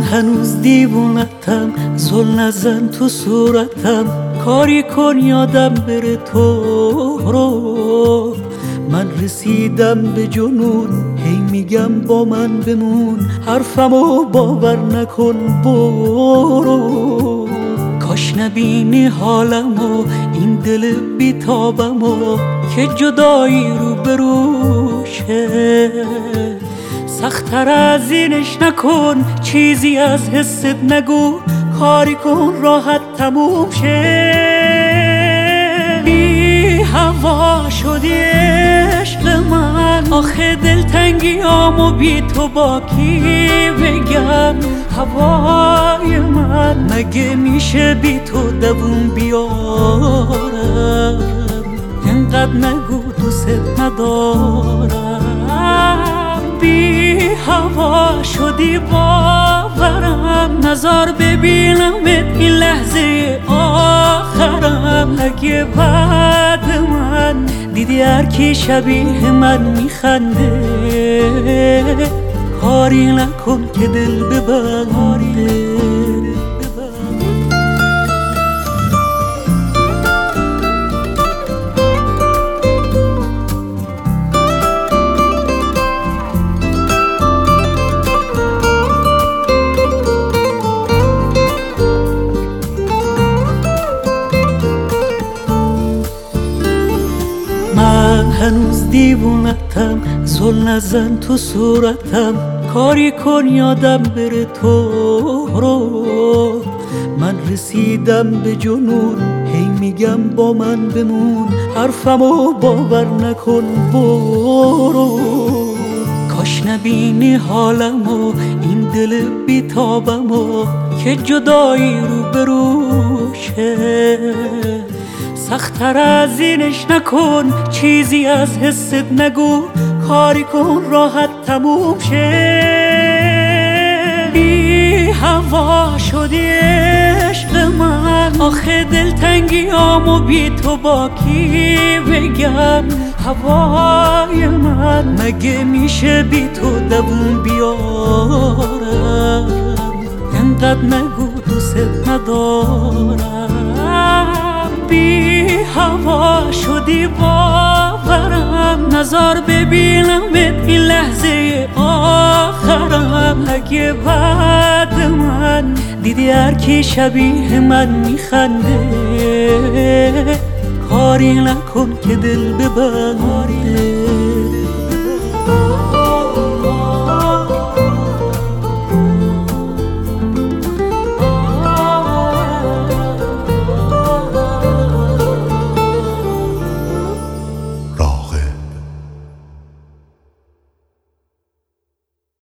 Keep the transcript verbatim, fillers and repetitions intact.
هنوز دیوونتم، زل نزن تو صورتم، کاری کن یادم بره تو رو. من رسیدم به جنون، هی میگم با من بمون، حرفمو باور نکن برو. کاش نبینی حالمو، این دل بیتابمو که جدایی رو بروشه. سخت‌تر از اینش نکن، چیزی از حست نگو، کاری کن راحت تموم شه. بی هوا شدی عشق من، آخه دلتنگیامو بی تو با کی بگم. هوای من مگه میشه بی تو دووم بیارم؟ اینقدر نگو دوست ندارم. بی هوا شدی باورم، نظر ببینمت این لحظه آخرم. اگه بعد من دیدی هر کی شبیه من میخنده، کاری نکن که دل ببنده. من هنوز دیوونتم، زل نزن تو صورتم، کاری کن یادم بره تو رو. من رسیدم به جنون، هی میگم با من بمون، حرفمو باور نکن برو. کاش نبینی حالمو، این دل بیتابمو که جدایی رو بروشه. سخت‌تر از اینش نکن، چیزی از حست نگو، کاری کن راحت تموم شه. بی هوا شدی عشق من، آخه دلتنگیامو بی تو با کی بگم. هوای من مگه میشه بی تو دووم بیارم؟ اینقدر نگو دوست ندارم. بی هوا شدی باورم، نظر ببینمت این لحظه آخرم. اگه بعد من دیدی هر کی شبیه من میخنده، کاری نکن که دل ببنده.